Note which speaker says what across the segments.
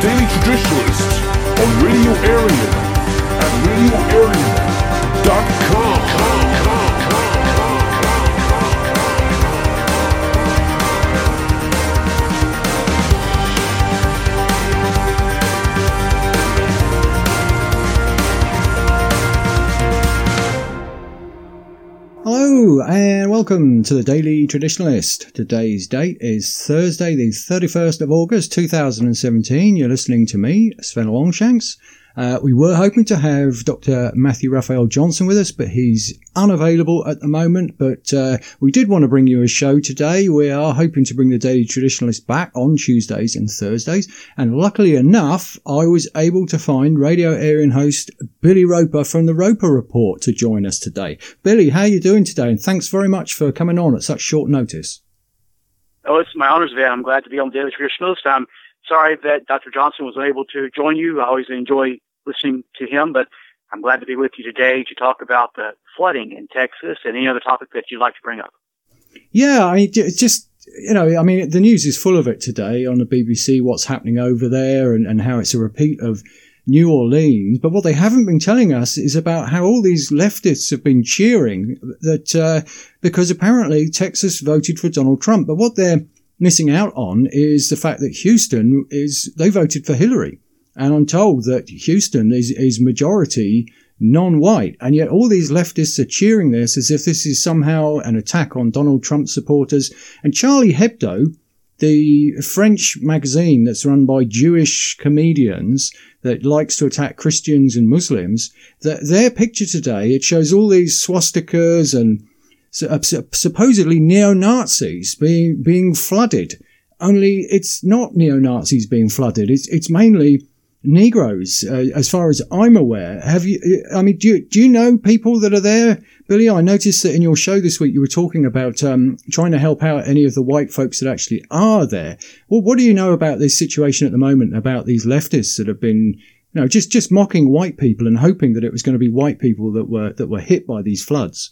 Speaker 1: Daily Traditionalists on Radio Arian at radioarian.com.
Speaker 2: Hello and welcome to the Daily Traditionalist. Today's date is Thursday the 31st of August 2017. You're listening to me, Sven Longshanks. We were hoping to have Dr. Matthew Raphael Johnson with us, but he's unavailable at the moment. But we did want to bring you a show today. We are hoping to bring the Daily Traditionalist back on Tuesdays and Thursdays. And luckily enough, I was able to find Radio Arian host Billy Roper from the Roper Report to join us today. Billy, how are you doing today? And thanks very much for coming on at such short notice.
Speaker 3: Oh, it's my honor, Sven. I'm glad to be on the Daily Traditionalist. I'm sorry that Dr. Johnson was unable to join you. I always enjoy listening to him, but I'm glad to be with you today to talk about the flooding in Texas and any other topic that you'd like to bring up.
Speaker 2: Yeah, I mean, just, the news is full of it today on the BBC, what's happening over there and how it's a repeat of New Orleans. But what they haven't been telling us is about how all these leftists have been cheering that because apparently Texas voted for Donald Trump. But what they're missing out on is the fact that Houston they voted for Hillary. And I'm told that Houston is majority non-white. And yet all these leftists are cheering this as if this is somehow an attack on Donald Trump supporters. And Charlie Hebdo, the French magazine that's run by Jewish comedians that likes to attack Christians and Muslims, their picture today, it shows all these swastikas and supposedly neo-Nazis being flooded. Only it's not neo-Nazis being flooded. It's mainly Negroes, as far as I'm aware. Do you know people that are there? Billy, I noticed that in your show this week you were talking about trying to help out any of the white folks that actually are there. Well, what do you know about this situation at the moment, about these leftists that have been, just mocking white people and hoping that it was going to be white people that were hit by these floods?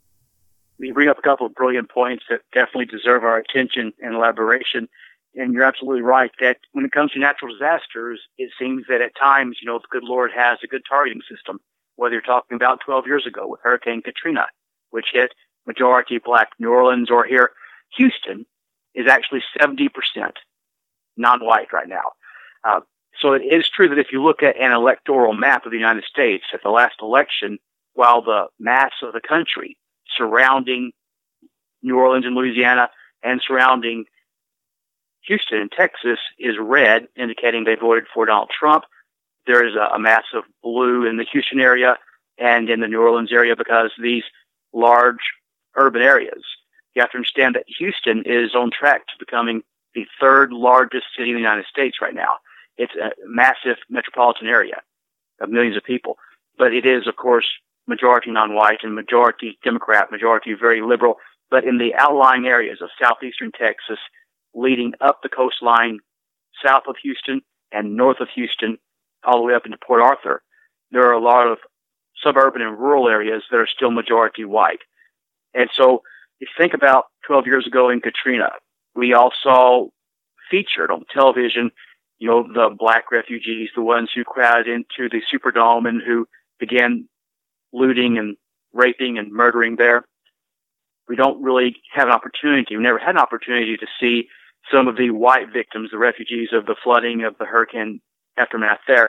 Speaker 3: You bring up a couple of brilliant points that definitely deserve our attention and elaboration. And you're absolutely right that when it comes to natural disasters, it seems that at times, the good Lord has a good targeting system. Whether you're talking about 12 years ago with Hurricane Katrina, which hit majority black New Orleans, or here, Houston is actually 70% non-white right now. So it is true that if you look at an electoral map of the United States at the last election, while the mass of the country surrounding New Orleans and Louisiana and surrounding Houston and Texas is red, indicating they voted for Donald Trump, there is a mass of blue in the Houston area and in the New Orleans area because these large urban areas. You have to understand that Houston is on track to becoming the third largest city in the United States right now. It's a massive metropolitan area of millions of people, but it is, of course, majority non-white and majority Democrat, majority very liberal. But in the outlying areas of southeastern Texas, leading up the coastline south of Houston and north of Houston, all the way up into Port Arthur, there are a lot of suburban and rural areas that are still majority white. And so if you think about 12 years ago in Katrina, we all saw featured on television, the black refugees, the ones who crowded into the Superdome and who began looting and raping and murdering there. We don't really have an opportunity. We never had an opportunity to see some of the white victims, the refugees of the flooding of the hurricane aftermath there.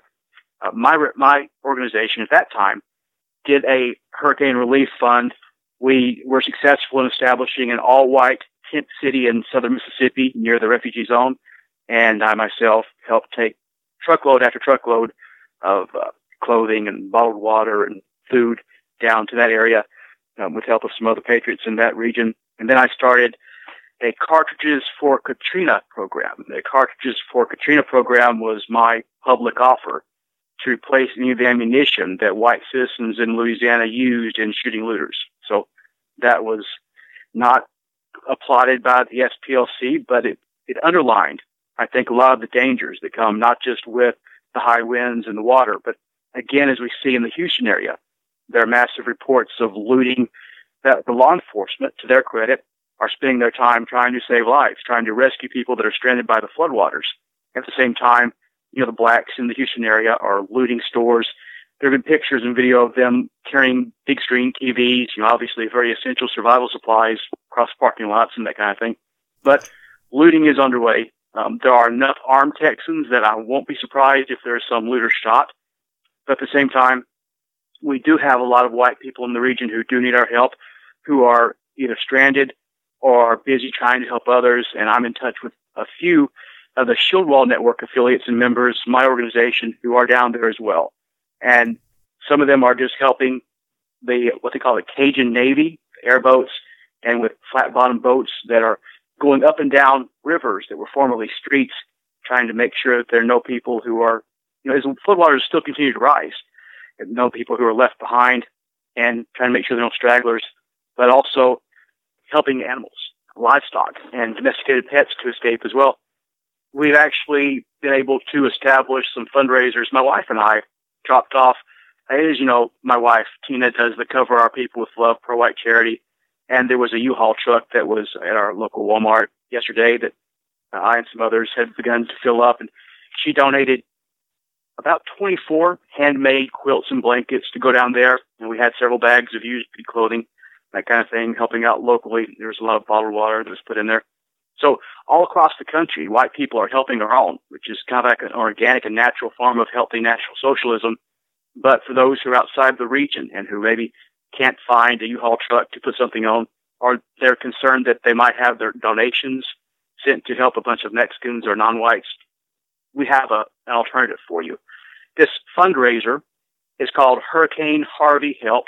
Speaker 3: My organization at that time did a hurricane relief fund. We were successful in establishing an all-white tent city in southern Mississippi near the refugee zone, and I myself helped take truckload after truckload of clothing and bottled water and food down to that area with help of some other patriots in that region. And then I started a Cartridges for Katrina program. The Cartridges for Katrina program was my public offer to replace any of the ammunition that white citizens in Louisiana used in shooting looters. So that was not applauded by the SPLC, but it underlined, I think, a lot of the dangers that come not just with the high winds and the water, but again, as we see in the Houston area, there are massive reports of looting that the law enforcement, to their credit, are spending their time trying to save lives, trying to rescue people that are stranded by the floodwaters. At the same time, the blacks in the Houston area are looting stores. There have been pictures and video of them carrying big screen TVs, obviously very essential survival supplies across parking lots and that kind of thing. But looting is underway. There are enough armed Texans that I won't be surprised if there's some looter shot. But at the same time, we do have a lot of white people in the region who do need our help, who are either stranded or busy trying to help others. And I'm in touch with a few of the Shield Wall Network affiliates and members, my organization, who are down there as well. And some of them are just helping what they call the Cajun Navy, airboats, and with flat-bottom boats that are going up and down rivers that were formerly streets, trying to make sure that there are no people who are, as floodwaters still continue to rise, no people who are left behind, and trying to make sure there are no stragglers, but also helping animals, livestock, and domesticated pets to escape as well. We've actually been able to establish some fundraisers. My wife and I dropped off. As you know, my wife, Tina, does the Cover Our People with Love pro-white charity, and there was a U-Haul truck that was at our local Walmart yesterday that I and some others had begun to fill up, and she donated about 24 handmade quilts and blankets to go down there, and we had several bags of used clothing, that kind of thing, helping out locally. There was a lot of bottled water that was put in there. So all across the country, white people are helping our own, which is kind of like an organic and natural form of healthy national socialism. But for those who are outside the region and who maybe can't find a U-Haul truck to put something on, or they're concerned that they might have their donations sent to help a bunch of Mexicans or non-whites, we have an alternative for you. This fundraiser is called Hurricane Harvey Help,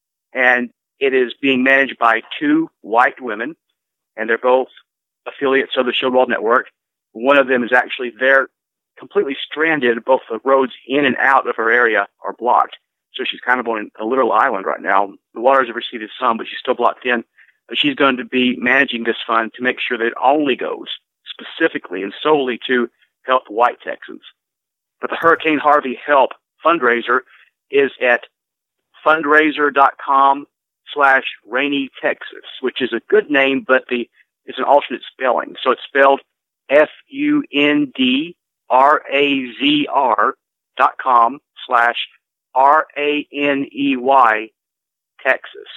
Speaker 3: and it is being managed by two white women, and they're both affiliates of the Shield Wall Network. One of them is actually there, completely stranded. Both the roads in and out of her area are blocked. So she's kind of on a literal island right now. The waters have receded some, but she's still blocked in. But she's going to be managing this fund to make sure that it only goes specifically and solely to help white Texans. But the Hurricane Harvey Help fundraiser is at fundraiser.com/Rainy Texas, which is a good name, but it's an alternate spelling. So it's spelled FUNDRAZR.com/RANEY Texas.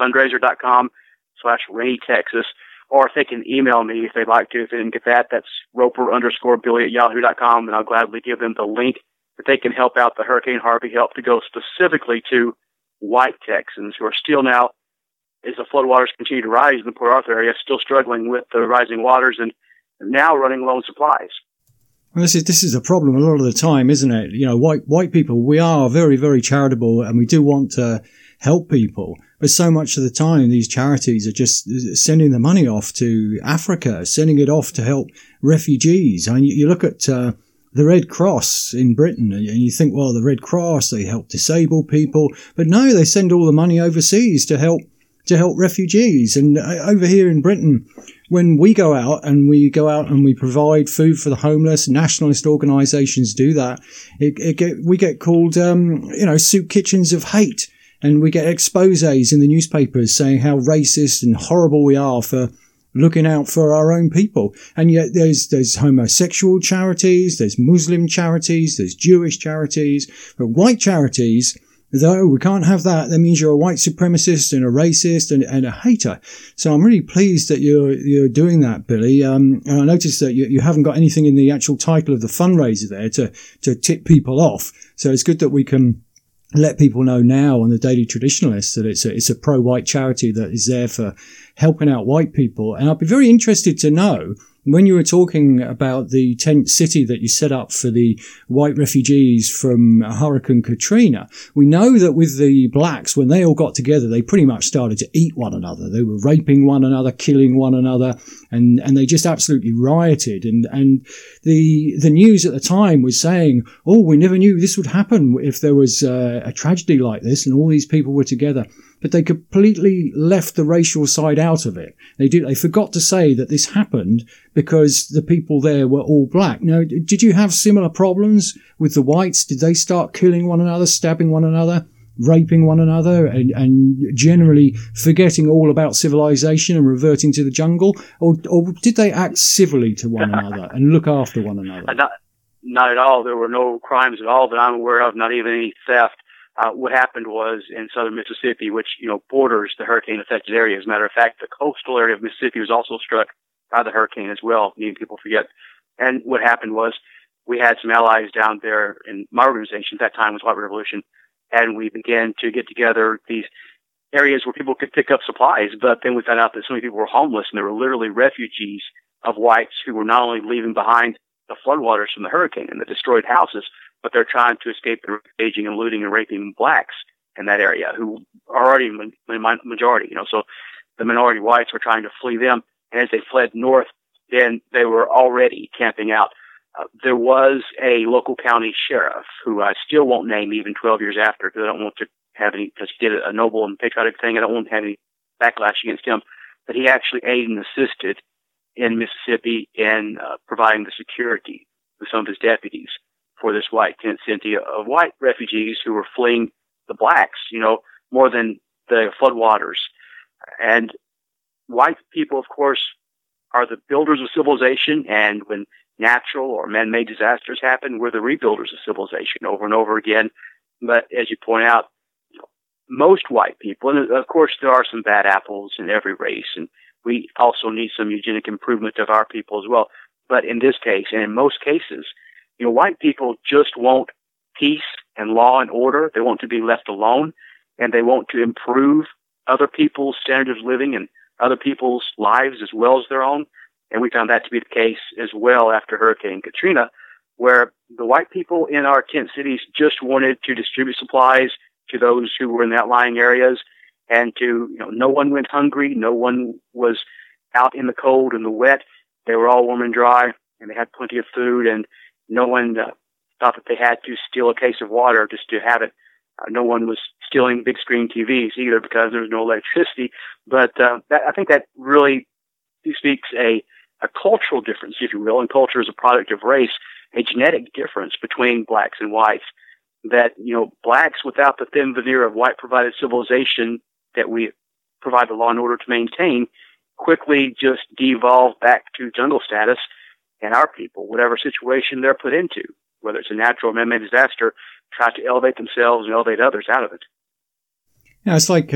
Speaker 3: Fundraiser.com/Rainy Texas. Or if they can email me if they'd like to, if they didn't get that, that's roper_billy@yahoo.com, and I'll gladly give them the link that they can help out the Hurricane Harvey Help to go specifically to white Texans who are still now, as the floodwaters continue to rise in the Port Arthur area, still struggling with the rising waters and now running low on supplies.
Speaker 2: Well, this is a problem a lot of the time, isn't it? White people, we are very, very charitable, and we do want to help people. But so much of the time, these charities are just sending the money off to Africa, sending it off to help refugees. I mean, you look at the Red Cross in Britain, and you think, well, the Red Cross, they help disabled people. But no, they send all the money overseas to help refugees. And over here in Britain, when we go out and we provide food for the homeless, nationalist organisations do that. We get called, soup kitchens of hate. And we get exposés in the newspapers saying how racist and horrible we are for looking out for our own people. And yet there's homosexual charities, there's Muslim charities, there's Jewish charities, but white charities, though we can't have that. That means you're a white supremacist and a racist and a hater. So I'm really pleased that you're doing that, Billy. And I noticed that you haven't got anything in the actual title of the fundraiser there to tip people off. So it's good that we can let people know now on the Daily Traditionalist that it's a pro-white charity that is there for helping out white people. And I'd be very interested to know, when you were talking about the tent city that you set up for the white refugees from Hurricane Katrina, we know that with the blacks, when they all got together, they pretty much started to eat one another. They were raping one another, killing one another, and they just absolutely rioted. And the news at the time was saying, oh, we never knew this would happen if there was a tragedy like this and all these people were together. But they completely left the racial side out of it. They forgot to say that this happened because the people there were all black. Now, did you have similar problems with the whites? Did they start killing one another, stabbing one another, raping one another, and generally forgetting all about civilization and reverting to the jungle? Or did they act civilly to one another and look after one another?
Speaker 3: not at all. There were no crimes at all that I'm aware of, not even any theft. What happened was in southern Mississippi, which, borders the hurricane-affected area. As a matter of fact, the coastal area of Mississippi was also struck by the hurricane as well, many people forget. And what happened was we had some allies down there in my organization. At that time was White Revolution. And we began to get together these areas where people could pick up supplies. But then we found out that so many people were homeless, and they were literally refugees of whites who were not only leaving behind the floodwaters from the hurricane and the destroyed houses, but they're trying to escape the raging and looting and raping blacks in that area who are already majority, So the minority whites were trying to flee them. And as they fled north, then they were already camping out. There was a local county sheriff who I still won't name even 12 years after, because I don't want to have any, because he did a noble and patriotic thing. I don't want to have any backlash against him. But he actually aided and assisted in Mississippi in providing the security with some of his deputies for this white tent city of white refugees who were fleeing the blacks, more than the floodwaters. And white people, of course, are the builders of civilization, and when natural or man-made disasters happen, we're the rebuilders of civilization over and over again. But as you point out, most white people, and of course there are some bad apples in every race, and we also need some eugenic improvement of our people as well. But in this case, and in most cases, white people just want peace and law and order. They want to be left alone, and they want to improve other people's standard of living and other people's lives as well as their own. And we found that to be the case as well after Hurricane Katrina, where the white people in our tent cities just wanted to distribute supplies to those who were in the outlying areas, and to, no one went hungry. No one was out in the cold and the wet. They were all warm and dry, and they had plenty of food, and no one thought that they had to steal a case of water just to have it. No one was stealing big screen TVs either, because there was no electricity. But I think that really speaks a cultural difference, if you will, and culture is a product of race, a genetic difference between blacks and whites, that, blacks without the thin veneer of white-provided civilization that we provide the law and order to maintain quickly just devolve back to jungle status, and our people, whatever situation they're put into, whether it's a natural or man-made disaster, try to elevate themselves and elevate others out of it.
Speaker 2: Yeah, it's like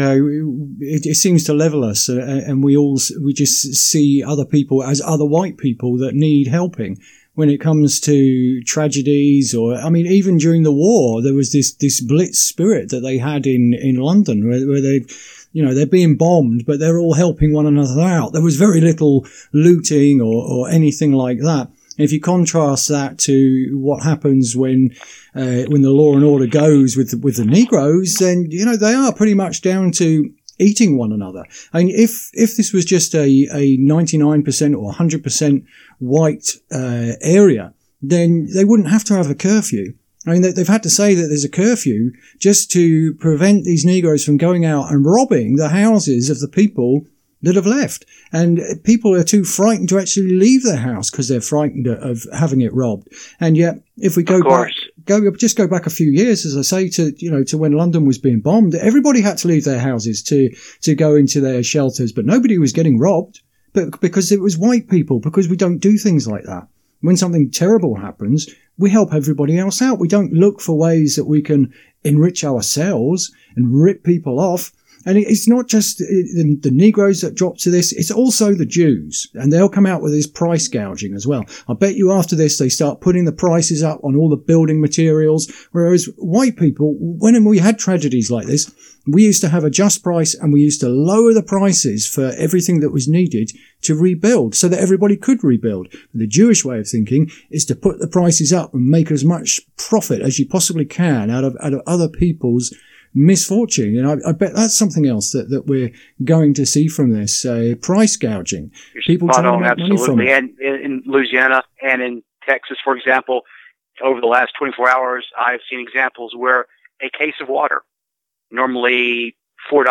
Speaker 2: it seems to level us, and we just see other people as other white people that need helping. When it comes to tragedies, or even during the war, there was this blitz spirit that they had in London, where they're being bombed, but they're all helping one another out. There was very little looting or anything like that. If you contrast that to what happens when the law and order goes with the Negroes, then they are pretty much down to eating one another. If this was just a 99% or 100% white area, then they wouldn't have to have a curfew. They've had to say that there's a curfew just to prevent these Negroes from going out and robbing the houses of the people that have left. And people are too frightened to actually leave their house because they're frightened of having it robbed. And yet, if we go back a few years, as I say, to when London was being bombed, everybody had to leave their houses to go into their shelters, but nobody was getting robbed. But because it was white people, because we don't do things like that. When something terrible happens, we help everybody else out. We don't look for ways that we can enrich ourselves and rip people off. And it's not just the Negroes that drop to this, it's also the Jews. And they'll come out with this price gouging as well. I bet you after this they start putting the prices up on all the building materials. Whereas white people, when we had tragedies like this, we used to have a just price, and we used to lower the prices for everything that was needed to rebuild so that everybody could rebuild. The Jewish way of thinking is to put the prices up and make as much profit as you possibly can out of other people's misfortune. And I bet that's something else that we're going to see from this, price gouging. People trying to make money from it.
Speaker 3: And in Louisiana and in Texas, for example, over the last 24 hours, I've seen examples where a case of water, normally $4,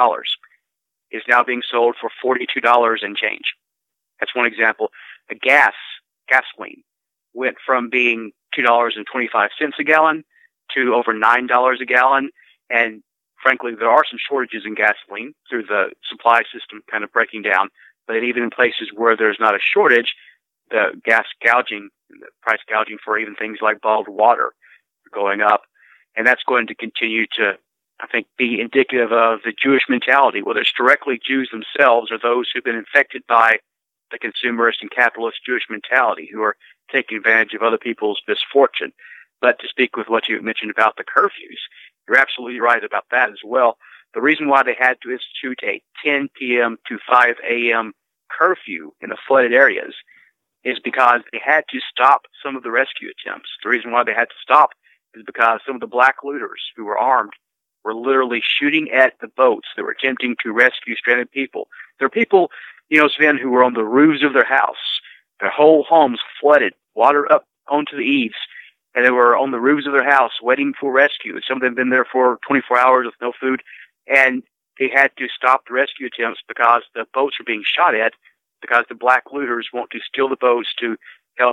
Speaker 3: is now being sold for $42 and change. That's one example. A gasoline, went from being $2.25 a gallon to over $9 a gallon. And frankly, there are some shortages in gasoline through the supply system kind of breaking down. But even in places where there's not a shortage, the gas gouging the price gouging for even things like bottled water are going up. And that's going to continue to, I think, be indicative of the Jewish mentality, whether it's directly Jews themselves or those who've been infected by the consumerist and capitalist Jewish mentality who are taking advantage of other people's misfortune. But to speak with what you mentioned about the curfews, you're absolutely right about that as well. The reason why they had to institute a 10 p.m. to 5 a.m. curfew in the flooded areas is because they had to stop some of the rescue attempts. The reason why they had to stop is because some of the black looters who were armed were literally shooting at the boats that were attempting to rescue stranded people. There are people, Sven, who were on the roofs of their house. Their whole homes flooded, water up onto the eaves, and they were on the roofs of their house waiting for rescue. Some of them had been there for 24 hours with no food, and they had to stop the rescue attempts because the boats were being shot at, because the black looters want to steal the boats to help,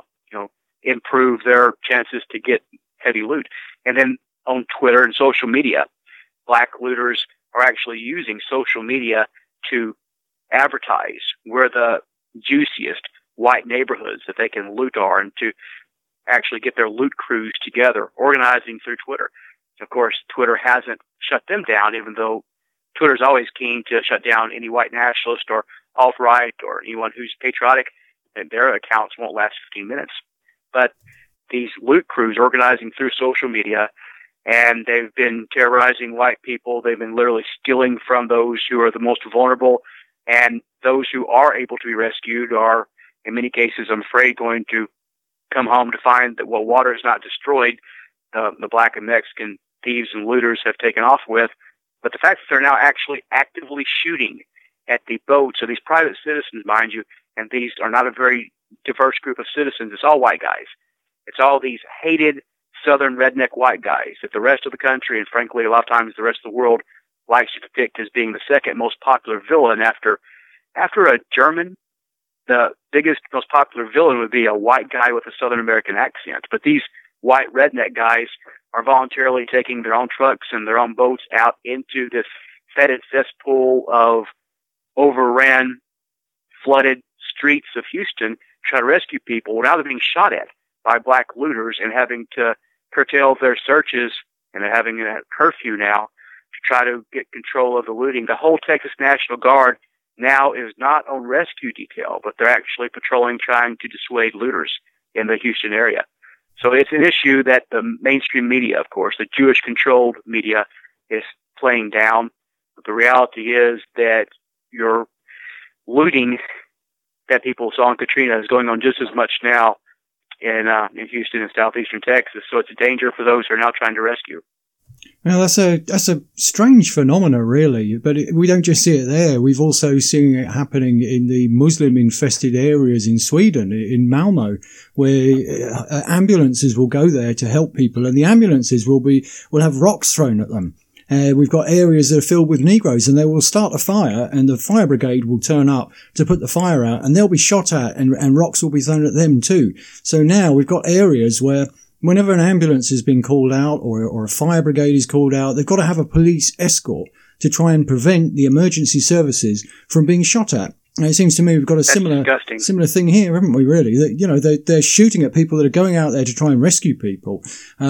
Speaker 3: improve their chances to get heavy loot. And then on Twitter and social media, black looters are actually using social media to advertise where the juiciest white neighborhoods that they can loot are, and to actually get their loot crews together, organizing through Twitter. Of course, Twitter hasn't shut them down, even though Twitter's always keen to shut down any white nationalist or alt-right or anyone who's patriotic, and their accounts won't last 15 minutes. But these loot crews organizing through social media, and they've been terrorizing white people. They've been literally stealing from those who are the most vulnerable, and those who are able to be rescued are, in many cases, I'm afraid, going to come home to find that, well, water is not destroyed. The black and Mexican thieves and looters have taken off with. But the fact that they're now actually actively shooting at the boats of these private citizens, mind you, and these are not a very diverse group of citizens. It's all white guys. It's all these hated southern redneck white guys that the rest of the country, and frankly, a lot of times the rest of the world, likes to depict as being the second most popular villain after a German. The biggest, most popular villain would be a white guy with a Southern American accent. But these white redneck guys are voluntarily taking their own trucks and their own boats out into this fetid cesspool of overran, flooded streets of Houston to try to rescue people. Well, now they're being shot at by black looters and having to curtail their searches, and they're having a curfew now to try to get control of the looting. The whole Texas National Guard now is not on rescue detail, but they're actually patrolling, trying to dissuade looters in the Houston area. So it's an issue that the mainstream media, of course, the Jewish-controlled media, is playing down. But the reality is that your looting that people saw in Katrina is going on just as much now in Houston and southeastern Texas. So it's a danger for those who are now trying to rescue.
Speaker 2: Well, that's a strange phenomena, really. But we don't just see it there. We've also seen it happening in the Muslim-infested areas in Sweden, in Malmö, where ambulances will go there to help people, and the ambulances will have rocks thrown at them. We've got areas that are filled with Negroes, and they will start a fire, and the fire brigade will turn up to put the fire out, and they'll be shot at, and rocks will be thrown at them too. So now we've got areas where whenever an ambulance has been called out or a fire brigade is called out, they've got to have a police escort to try and prevent the emergency services from being shot at. And it seems to me we've got a similar thing here, haven't we, really? That, they're shooting at people that are going out there to try and rescue people,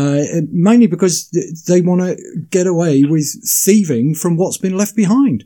Speaker 2: mainly because they want to get away with thieving from what's been left behind.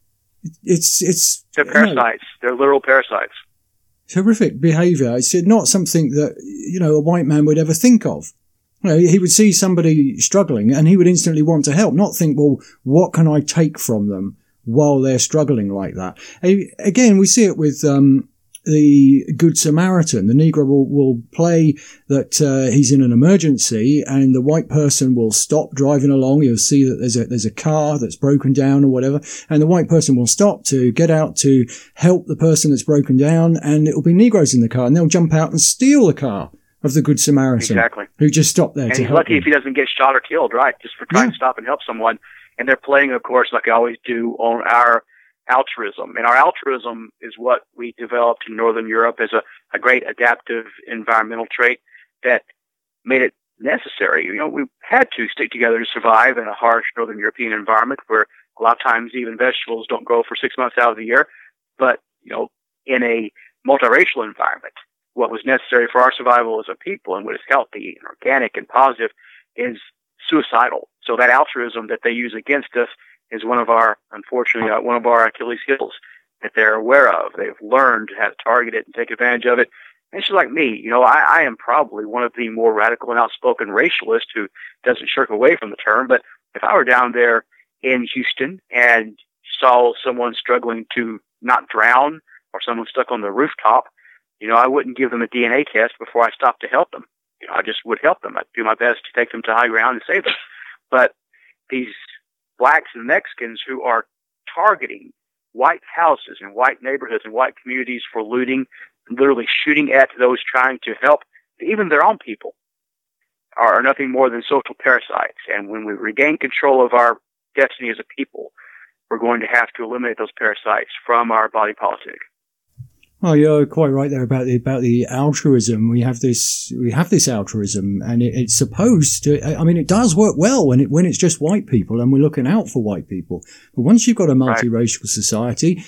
Speaker 3: They're parasites. They're literal parasites.
Speaker 2: Horrific behaviour. It's not something that, a white man would ever think of. He would see somebody struggling and he would instantly want to help, not think, well, what can I take from them while they're struggling like that? Again, we see it with the Good Samaritan. The Negro will play that he's in an emergency, and the white person will stop driving along. You'll see that there's a car that's broken down or whatever, and the white person will stop to get out to help the person that's broken down, and it will be Negroes in the car, and they'll jump out and steal the car of the Good Samaritan.
Speaker 3: Exactly.
Speaker 2: Who just stopped there
Speaker 3: and
Speaker 2: to
Speaker 3: he's
Speaker 2: help
Speaker 3: lucky
Speaker 2: him.
Speaker 3: if he doesn't get shot or killed, right? Just for trying to stop and help someone. And they're playing, of course, like I always do, on our altruism. And our altruism is what we developed in Northern Europe as a great adaptive environmental trait that made it necessary. We had to stick together to survive in a harsh Northern European environment where a lot of times even vegetables don't grow for 6 months out of the year. But, in a multiracial environment what was necessary for our survival as a people and what is healthy and organic and positive is suicidal. So that altruism that they use against us is unfortunately, one of our Achilles heels that they're aware of. They've learned how to target it and take advantage of it. And it's just like me. I am probably one of the more radical and outspoken racialists who doesn't shirk away from the term. But if I were down there in Houston and saw someone struggling to not drown or someone stuck on the rooftop, I wouldn't give them a DNA test before I stopped to help them. I just would help them. I'd do my best to take them to high ground and save them. But these blacks and Mexicans who are targeting white houses and white neighborhoods and white communities for looting, literally shooting at those trying to help, even their own people, are nothing more than social parasites. And when we regain control of our destiny as a people, we're going to have to eliminate those parasites from our body politic.
Speaker 2: Well, you're quite right there about the altruism. We have this altruism, and it's supposed to. I mean, it does work well when it's just white people, and we're looking out for white people. But once you've got a multiracial society,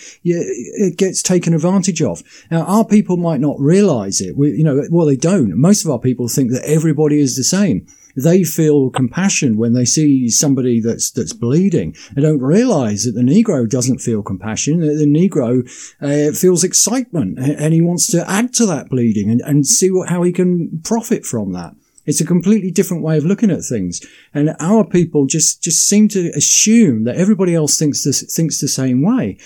Speaker 2: it gets taken advantage of. Now, our people might not realise it. They don't. Most of our people think that everybody is the same. They feel compassion when they see somebody that's bleeding. They don't realise that the Negro doesn't feel compassion. The Negro feels excitement, and he wants to add to that bleeding and see how he can profit from that. It's a completely different way of looking at things. And our people just seem to assume that everybody else thinks the same way.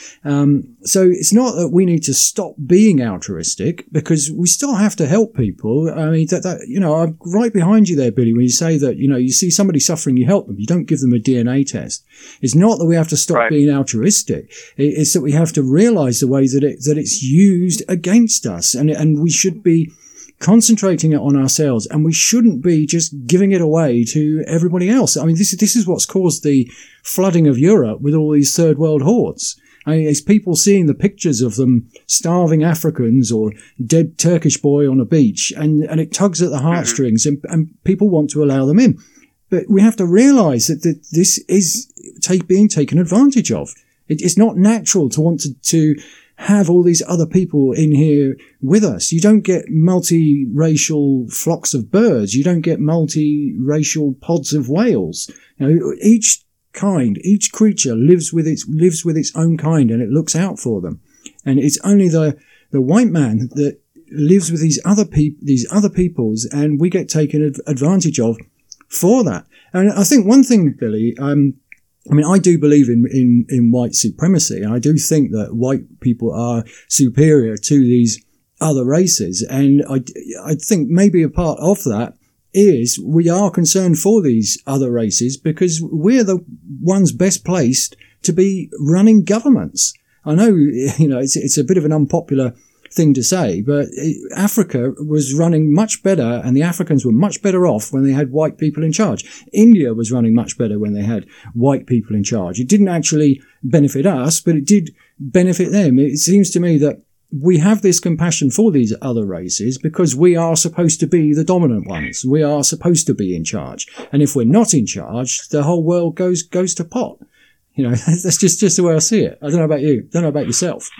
Speaker 2: So it's not that we need to stop being altruistic, because we still have to help people. I mean, I'm right behind you there, Billy, when you say that, you see somebody suffering, you help them. You don't give them a DNA test. It's not that we have to stop being altruistic. It's that we have to realize the way that it's used against us. And we should be concentrating it on ourselves, and we shouldn't be just giving it away to everybody else. I mean, this is what's caused the flooding of Europe with all these third world hordes. I mean, it's people seeing the pictures of them starving Africans or dead Turkish boy on a beach, and it tugs at the heartstrings, and people want to allow them in. But we have to realize that this is being taken advantage of. It's not natural to want to have all these other people in here with us. You don't get multiracial flocks of birds. You don't get multiracial pods of whales. Each creature lives with its own kind, and it looks out for them. And it's only the white man that lives with these other peoples, and we get taken advantage of for that. And I think one thing, Billy, I do believe in white supremacy. I do think that white people are superior to these other races. And I think maybe a part of that is we are concerned for these other races because we're the ones best placed to be running governments. I know, it's a bit of an unpopular thing to say, but Africa was running much better, and the Africans were much better off when they had white people in charge. India was running much better when they had white people in charge. It didn't actually benefit us, but it did benefit them. It seems to me that we have this compassion for these other races because we are supposed to be the dominant ones. We are supposed to be in charge. And if we're not in charge, the whole world goes to pot. That's just the way I see it. I don't know about you. Don't know about yourself.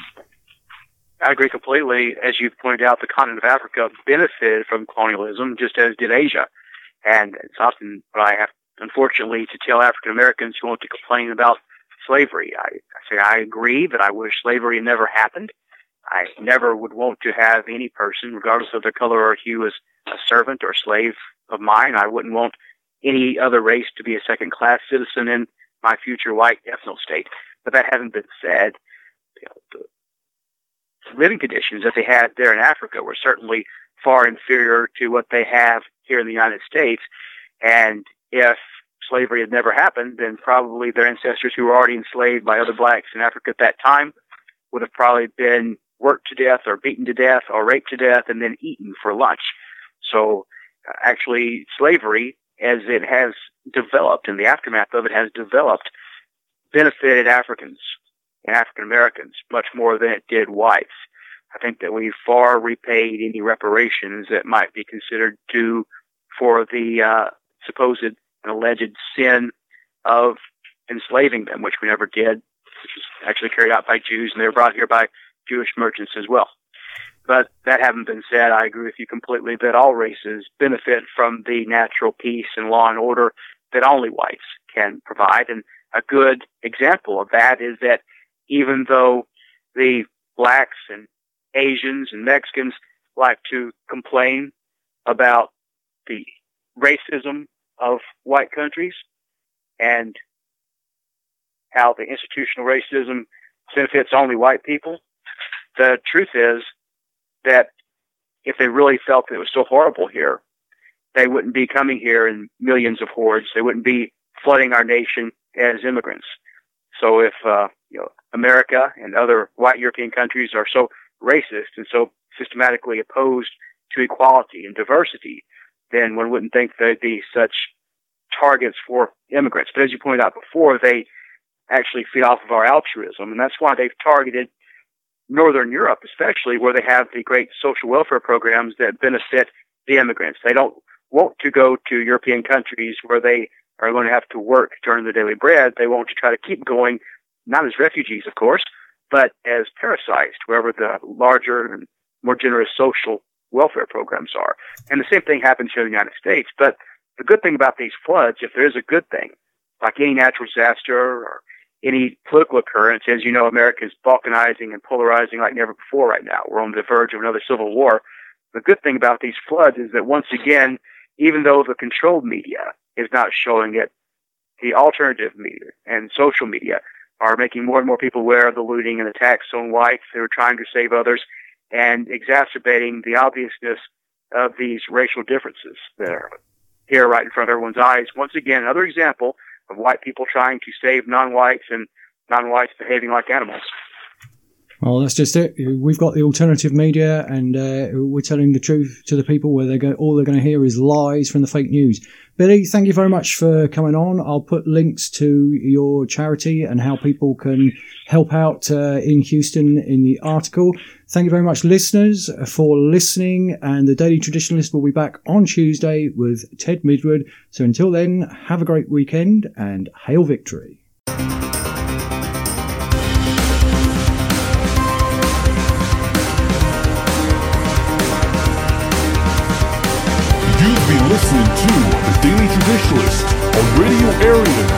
Speaker 3: I agree completely. As you pointed out, the continent of Africa benefited from colonialism, just as did Asia. And it's often what I have, unfortunately, to tell African Americans who want to complain about slavery. I say I agree that I wish slavery never happened. I never would want to have any person, regardless of their color or hue, as a servant or slave of mine. I wouldn't want any other race to be a second-class citizen in my future white ethno state. But that having been said, the living conditions that they had there in Africa were certainly far inferior to what they have here in the United States. And if slavery had never happened, then probably their ancestors who were already enslaved by other blacks in Africa at that time would have probably been worked to death or beaten to death or raped to death and then eaten for lunch. So actually slavery, as it has developed and the aftermath of it has developed, benefited Africans and African Americans much more than it did whites. I think that we far repaid any reparations that might be considered due for the supposed and alleged sin of enslaving them, which we never did, which was actually carried out by Jews, and they were brought here by Jewish merchants as well. But that having been said, I agree with you completely that all races benefit from the natural peace and law and order that only whites can provide. And a good example of that is that even though the blacks and Asians and Mexicans like to complain about the racism of white countries and how the institutional racism benefits only white people, the truth is that if they really felt that it was so horrible here, they wouldn't be coming here in millions of hordes. They wouldn't be flooding our nation as immigrants. So if America and other white European countries are so racist and so systematically opposed to equality and diversity, then one wouldn't think they'd be such targets for immigrants. But as you pointed out before, they actually feed off of our altruism, and that's why they've targeted Northern Europe, especially where they have the great social welfare programs that benefit the immigrants. They don't want to go to European countries where they are going to have to work to earn their daily bread. They want to try to keep going, not as refugees, of course, but as parasites, wherever the larger and more generous social welfare programs are. And the same thing happens here in the United States. But the good thing about these floods, if there is a good thing, like any natural disaster or any political occurrence, as you know, America is balkanizing and polarizing like never before right now. We're on the verge of another civil war. The good thing about these floods is that once again, even though the controlled media is not showing it, the alternative media and social media are making more and more people aware of the looting and attacks on whites who are trying to save others and exacerbating the obviousness of these racial differences that are here right in front of everyone's eyes. Once again, another example of white people trying to save non-whites and non-whites behaving like animals.
Speaker 2: Well, that's just it. We've got the alternative media, and we're telling the truth to the people where all they're going to hear is lies from the fake news. Billy, thank you very much for coming on. I'll put links to your charity and how people can help out in Houston in the article. Thank you very much, listeners, for listening. And the Daily Traditionalist will be back on Tuesday with Ted Midwood. So until then, have a great weekend and hail victory.
Speaker 1: You've been listening to The Daily Traditionalist on Radio Aryan.